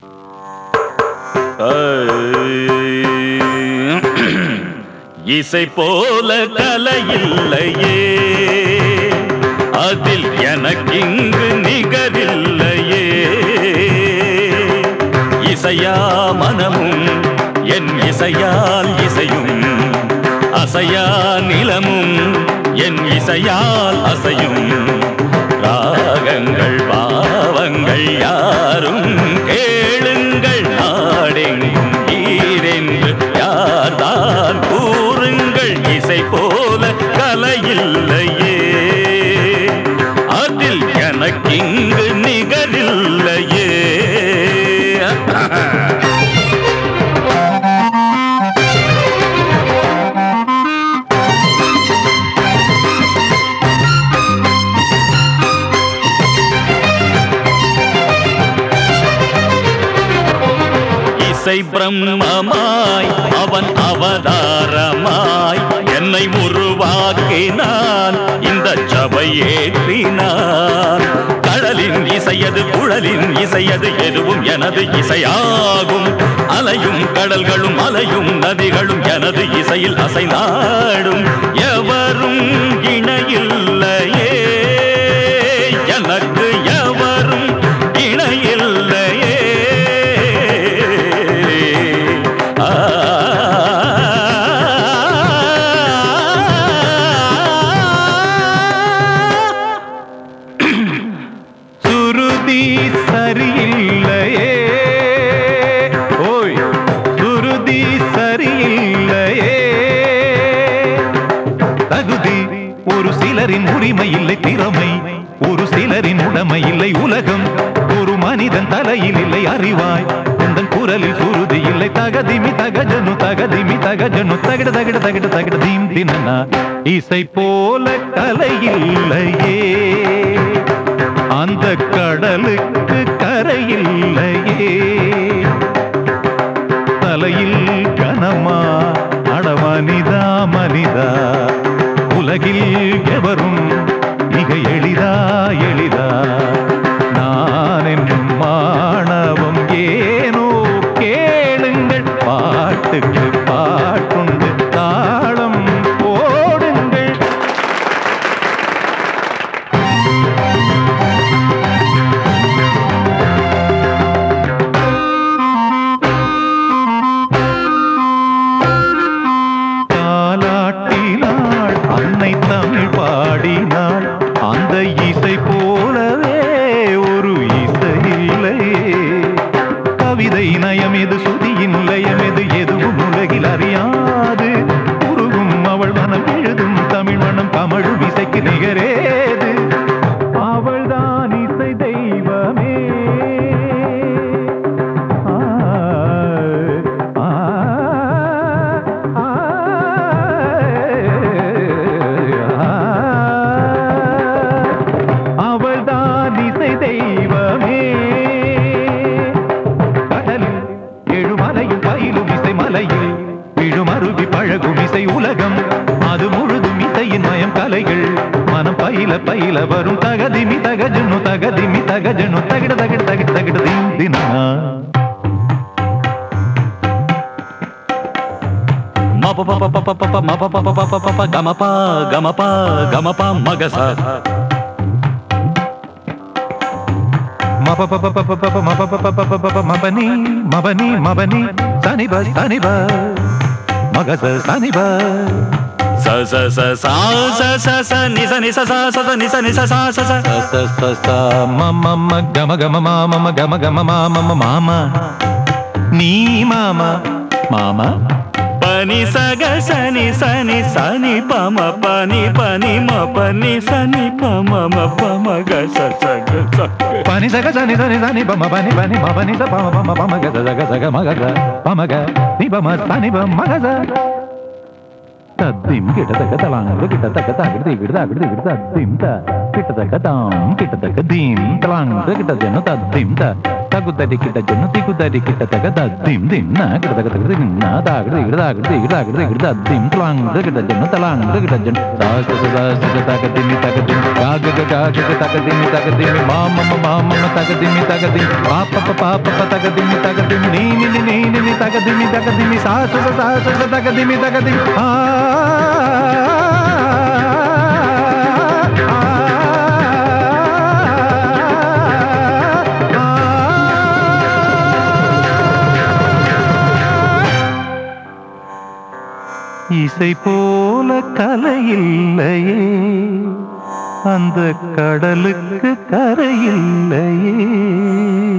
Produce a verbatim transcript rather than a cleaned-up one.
இசை போல கலையில்லையே, அதில் எனக்கிங்கு நிகரில்லையே. இசையா மனமும் என் இசையால் இசையும், அசையா நிலமும் என் இசையால் அசையும். ராகங்கள் பாவங்கள் யாரும் கேளுங்கள், நாடெங்கும் ஈரென்று யார்தான் கூறுங்கள். இசை போல கலையில்லையே, அதில் எனக்கிங்கு நிகரில்லையே. இசை பிரம்மமாய் அவன் அவதாரமாய் என்னை உருவாக்கினான், இந்த சபை ஏற்றினான். கடலின் இசையது குழலின் இசையது எதுவும் எனது இசையாகும். அலையும் கடல்களும் அலையும் நதிகளும் எனது இசையில் அசைநாடும். எவரும் இணையில்லையே, எனக்கு எவரும் இணையில்லையே. சுருதி சரியில்லையே, ஓய் சுருதி சரியில்லையே. தகுதி ஒரு சிலரின் உரிமை இல்லை, திறமை ஒரு சிலரின் உடைமை இல்லை. உலகம் ஒரு மனிதன் தலையில் இல்லை, அறிவாய் உந்தன் குரலில் சுருதி இல்லை. தகதிமி தகஜனு தகதிமி தகஜனு தகிட தகிட தகிட தகிட தீம் தினனா. இசை போல கலையில்லையே, அந்த கடலுக்கு கரையில்லையே. தலையில் கனமா அடமனிதா மனிதா, உலகில் எவரும் மிக எளிதா எளிதா. நான் என்னும் மாணவம் ஏனோ கேளுங்கள், பாட்டுக்கு பாட்டுண்டு தாளம் போடுங்கள். தாலாட்டினாள் அன்னை தமிழ் பாடினாள், அந்த இசை போலவே ஒரு இசை இல்லையே. கவிதை நயம் எது, சுதியின் லயம் எது, எதுவும் உலகில் அறியாது. உருகும் அவள் மனம் எழுதும் தமிழ் மனம், கமழும் இசைக்கு நிகரேது. அவள்தான் இசை தெய்வமே. ஆ, ஆ, ஆ, அவள்தான் இசை தெய்வமே. கடலில் எழுமலையும் பயிலும் இசை மலையில் விழும் அருவி பழகும் இசை உலகம், அது முழுதும் இசையின் மயம். கலைகள் மனம் பயில பயில வரும். தகதிமி தகஜனு தகதிமி தகஜனு தகிட தகிட தகிட தகிட தீம் தினனா. மப பப பப பப மப பப பப பப கமப கமப கமப மகச. மப பப பப பப மப பப பப பப மபனி மபனி மபனி சனிப சனிப மகச சனிப. ச ச ச ச ச ச ச நி ச நி ச ச ச நி ச நி ச ச ச ச ச ச ச மம ம கம கம மாம கம கம மாம மாமா. நீ மாமா மாமா. பனி சக சனி சனி சனி பம பனி பனி ம பனி சனி பம ம பம க ச ச க ச. பனி சக சனி சனி சனி பம பனி பனி ம பனி ச பம பம பம க ச க ச க ம க ச பம க நீ பம சனி பம ம க ச. தத்திம் கிட்டத்தக்க தலாங்க கிட்டத்தக்க தாகிடுதி கிடுதா கிடுதி கிடுதா திம் த கிட்டத்தக்க தாம் கிட்டத்தக்க தீம் தலாங்க கிட்டத்தன தத்திம் த தகுதடி கிட்ட ஜொன்னு திகுதடி கிட்ட தக தத்திம் தின்னா கிட்ட தக தக தின்னா தாகடி கிட்ட தாகடி கிட்ட தாகடி கிட்ட தத்திம் துலாங் கிட்ட ஜொன்னு தலாங் கிட்ட ஜொன்னு தாச தாச தக திமி தக திமி காக காக தக திமி தக திமி மாம மாம தக திமி தக திமி பாப்ப பாப்ப தக திமி தக திமி நீ நீ நீ நீ தக திமி தக திமி சாச சாச தக திமி தக திமி ஆ இசை போல கலையில்லையே அந்த கடலுக்கு கரையில்லையே